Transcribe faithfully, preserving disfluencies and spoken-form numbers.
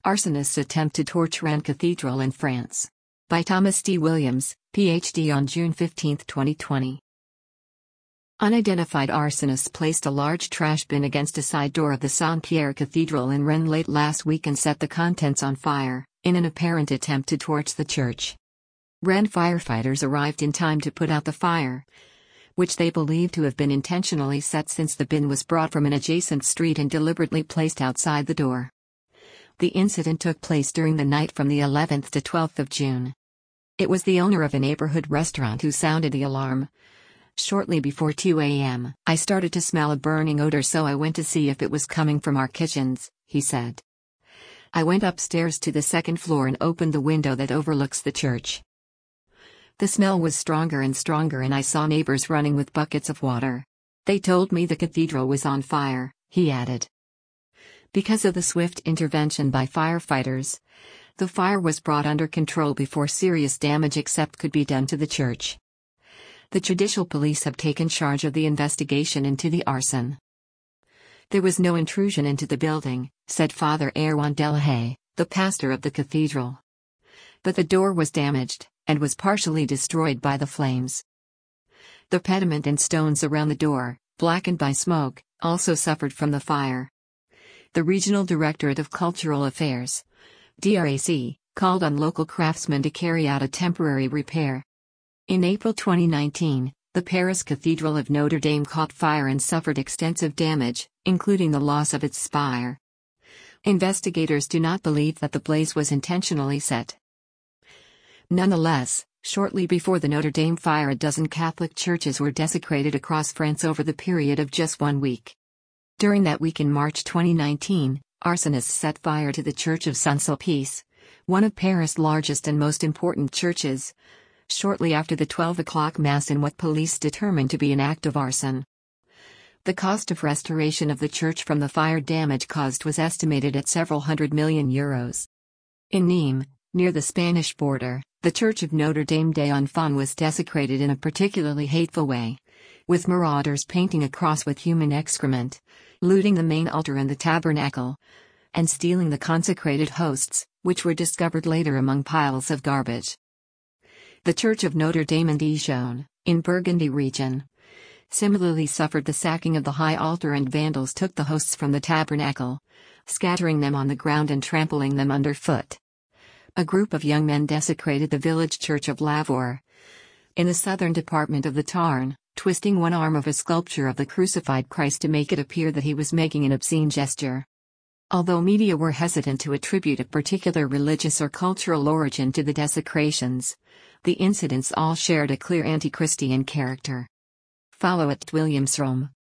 Arsonists attempt to torch Rennes Cathedral in France. By Thomas D. Williams, P H D on June fifteenth, twenty twenty. Unidentified arsonists placed a large trash bin against a side door of the Saint-Pierre Cathedral in Rennes late last week and set the contents on fire, in an apparent attempt to torch the church. Rennes firefighters arrived in time to put out the fire, which they believe to have been intentionally set since the bin was brought from an adjacent street and deliberately placed outside the door. The incident took place during the night from the eleventh to twelfth of June. It was the owner of a neighborhood restaurant who sounded the alarm. Shortly before two a m, I started to smell a burning odor, so I went to see if it was coming from our kitchens, he said. I went upstairs to the second floor and opened the window that overlooks the church. The smell was stronger and stronger, and I saw neighbors running with buckets of water. They told me the cathedral was on fire, he added. Because of the swift intervention by firefighters, the fire was brought under control before serious damage except could be done to the church. The judicial police have taken charge of the investigation into the arson. There was no intrusion into the building, said Father Erwan Delahaye, the pastor of the cathedral. But the door was damaged, and was partially destroyed by the flames. The pediment and stones around the door, blackened by smoke, also suffered from the fire. The Regional Directorate of Cultural Affairs, D R A C, called on local craftsmen to carry out a temporary repair. In April twenty nineteen, the Paris Cathedral of Notre Dame caught fire and suffered extensive damage, including the loss of its spire. Investigators do not believe that the blaze was intentionally set. Nonetheless, shortly before the Notre Dame fire, a dozen Catholic churches were desecrated across France over the period of just one week. During that week in March twenty nineteen, arsonists set fire to the Church of Saint-Sulpice, one of Paris' largest and most important churches, shortly after the twelve o'clock Mass in what police determined to be an act of arson. The cost of restoration of the church from the fire damage caused was estimated at several hundred million euros. In Nîmes, near the Spanish border, the Church of Notre Dame des Enfants was desecrated in a particularly hateful way, with marauders painting a cross with human excrement, looting the main altar and the tabernacle, and stealing the consecrated hosts, which were discovered later among piles of garbage. The Church of Notre Dame in Dijon, in Burgundy region, similarly suffered the sacking of the high altar, and vandals took the hosts from the tabernacle, scattering them on the ground and trampling them underfoot. A group of young men desecrated the village church of Lavaur, in the southern department of the Tarn, twisting one arm of a sculpture of the crucified Christ to make it appear that he was making an obscene gesture. Although media were hesitant to attribute a particular religious or cultural origin to the desecrations, the incidents all shared a clear anti-Christian character. Follow at Williams Rome.